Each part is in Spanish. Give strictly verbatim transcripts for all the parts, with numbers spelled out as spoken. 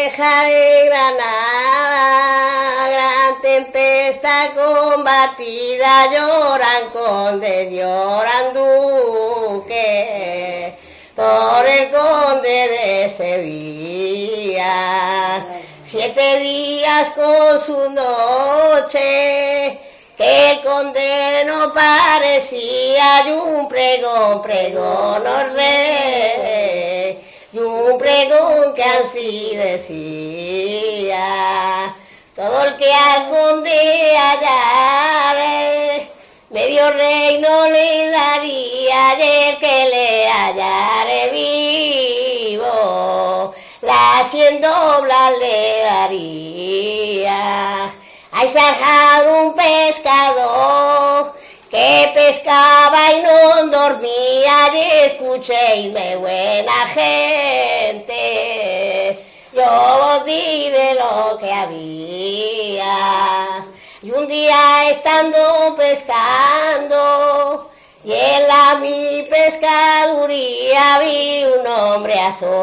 Reja de Granada, gran tempestad combatida, lloran condes, lloran duques, por el conde de Sevilla. Siete días con su noche, que el conde no parecía, y un pregón, pregón, oh rey, y un pregón que así decía: todo el que al conde hallare, medio reino le daría, y el que le hallare vivo, las cien doblas le daría. Hay zanjar un pescador que pescaba y no dormía, y escuchéisme, buena gente, yo os di de lo que había. Y un día estando pescando, y en la mi pescaduría vi un hombre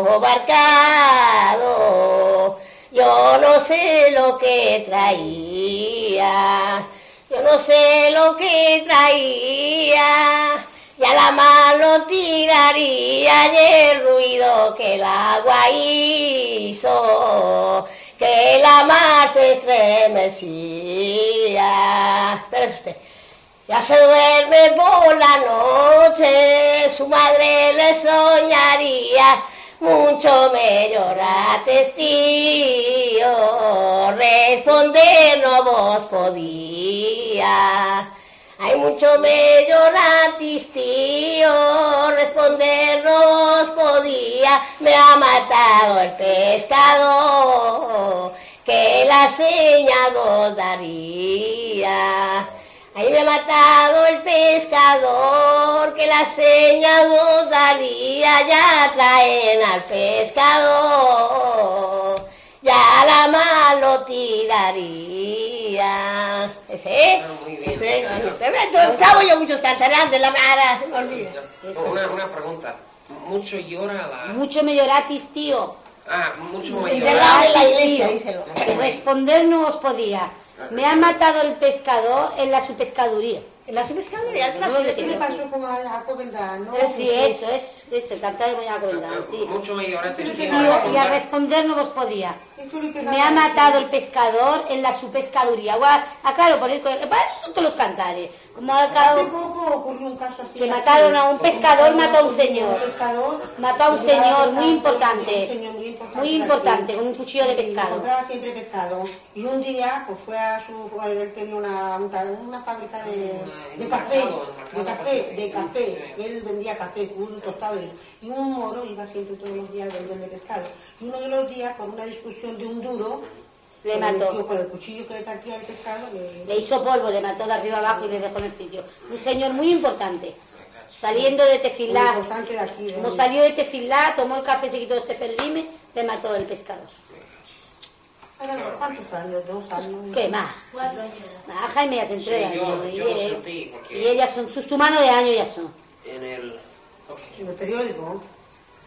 asobarcado. Yo no sé lo que traía, yo no sé lo que traía, y a la mar lo tiraría, y el ruido que el agua hizo, que la mar se estremecía. Espérese usted. Ya se duerme por la noche, su madre le soñaría, mucho me lloraste, tío, responder no vos podía. Ay, mucho me lloratis, tío, responder no vos podía. Me ha matado el pescador, que la seña vos daría. Ahí me ha matado el pescador, que la seña vos daría. Ya traen al pescador, ya la mar lo tiraría. ¿Ese? Ah, muy bien. Sí, chavo, yo muchos cantarán de la mar, se me olvida. Una, una pregunta. ¿Mucho llora la...? Mucho me lloratis, tío. Ah, mucho me Enterrado llora. en la iglesia, díselo. Responder no os podía. Me ha matado el pescador en la su pescaduría. En la subescadería, No, atrás, ¿qué ¿Qué le pasó con la Covendal, no? Sí, eso es, eso, el cantar de Doña Covendal, sí. Mucho me lloraste. Sí, tío, Tío, la y a pregunta. responder no os podía. Esto le pegaba Me ha a- matado el pescador en la su pescaduría. Gua- Ah, claro, por el, para eso son todos los cantares. Como al Hace cabo, poco ocurrió un caso así. que mataron a un pescador, mató a un señor. Un pescador. Mató a un señor muy importante. Un señor muy importante. Muy importante, con un cuchillo de Y pescado. compraba siempre pescado. Y un día, pues fue a su... Él tenía una, una fábrica de, de café. De café, de café. Él vendía café, un tostado. Y un moro iba siempre todos los días a venderle pescado. Y uno de los días, por una discusión de un duro, Le con mató. el- Con el cuchillo que le partía el pescado, le... Le hizo polvo, le mató de arriba abajo y le dejó en el sitio. Un señor muy importante. Saliendo de Muy Tefilá, importante de aquí. de como ahí. salió de Tefilá, tomó el café, se quitó este felime, le mató el pescador. Ahora, ¿cuántos años? ¿Dos años? ¿Qué más? Cuatro años. Ah, Jaime ya se entrega. Sí, yo- y, yo lo él- sentí, porque- y ellas son, sus tu mano de año ya son. En el... ok. En el periódico.